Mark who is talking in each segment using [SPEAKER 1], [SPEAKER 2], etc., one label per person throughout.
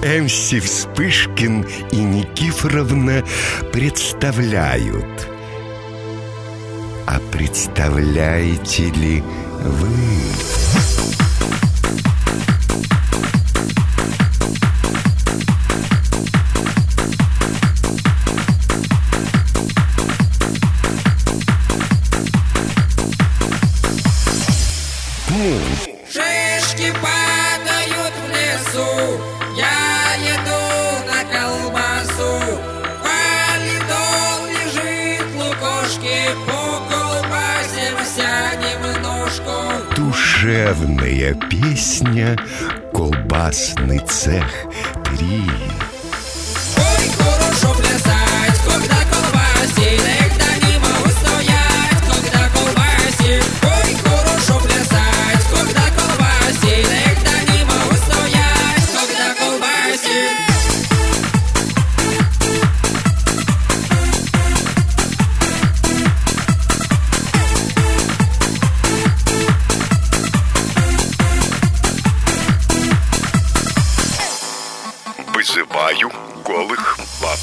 [SPEAKER 1] МС Вспышкин и Никифоровна представляют. А представляете ли вы?
[SPEAKER 2] Шишки падают в лесу, я еду на колбасу. Валидол лежит, лукошки, по колбасе немножко.
[SPEAKER 1] Душевная песня «Колбасный цех 3».
[SPEAKER 2] Ой, хорошо плясать, когда колбасит, когда не могу стоять, когда колбасит. Ой, хорошо плясать, когда колбасит, когда не могу стоять, когда колбасит.
[SPEAKER 1] Вызываю голых баб.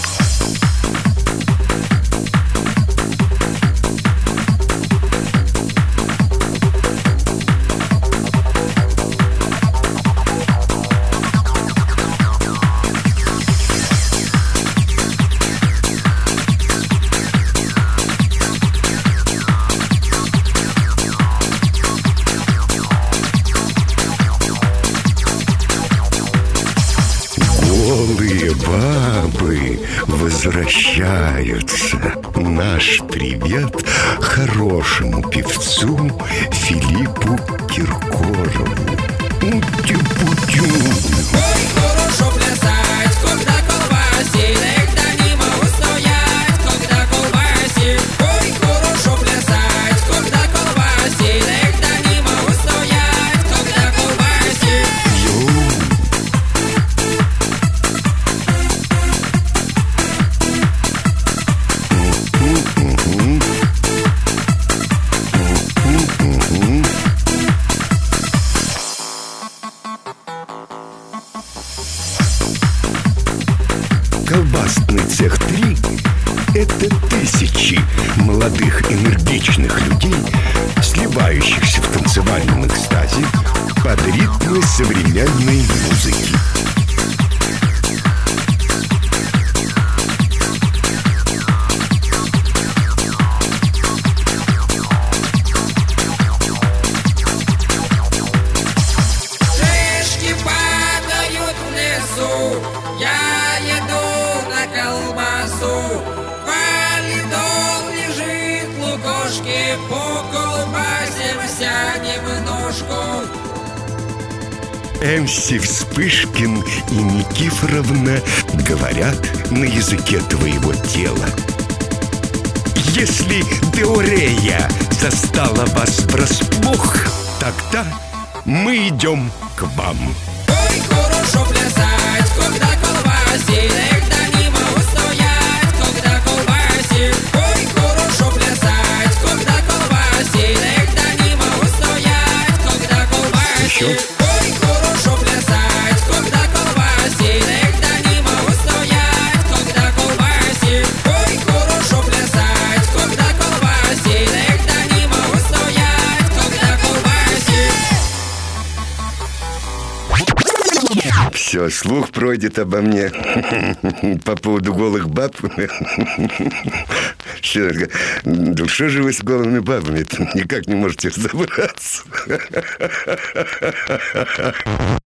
[SPEAKER 1] Голые бабы возвращаются. Наш привет хорошему певцу Филиппу Киркорову. Ути-путю.
[SPEAKER 2] Ой, хорошо плясать, когда колбасит, когда не могу стоять, когда колбасит. Ой, хорошо плясать, когда колбасит, когда не могу стоять, когда колбасит.
[SPEAKER 1] Колбасный цех 3 – это тысячи молодых энергичных людей, сливающихся в танцевальном экстазе под ритмы современной музыки.
[SPEAKER 2] Шишки падают в лесу, я еду на колбасу. Валидол лежит, лукошки, по колбасе немножко.
[SPEAKER 1] МС Вспышкин и Никифоровна говорят на языке твоего тела. Если диурея застала вас врасплох, тогда мы идем к вам.
[SPEAKER 2] Ой, хорошо плясать, когда колбасит, когда не могу стоять, когда колбасит. Ой, хорошо плясать, когда колбасит, когда не могу стоять, когда колбасит.
[SPEAKER 1] Еще?
[SPEAKER 2] Ой, хорошо плясать, когда колбасит, когда не могу стоять, когда колбасит. Ой, хорошо плясать, когда колбасит, когда не могу стоять, когда колбасит.
[SPEAKER 1] Все, слух пройдет обо мне по поводу голых баб. Да что же вы с голыми бабами никак не можете разобраться?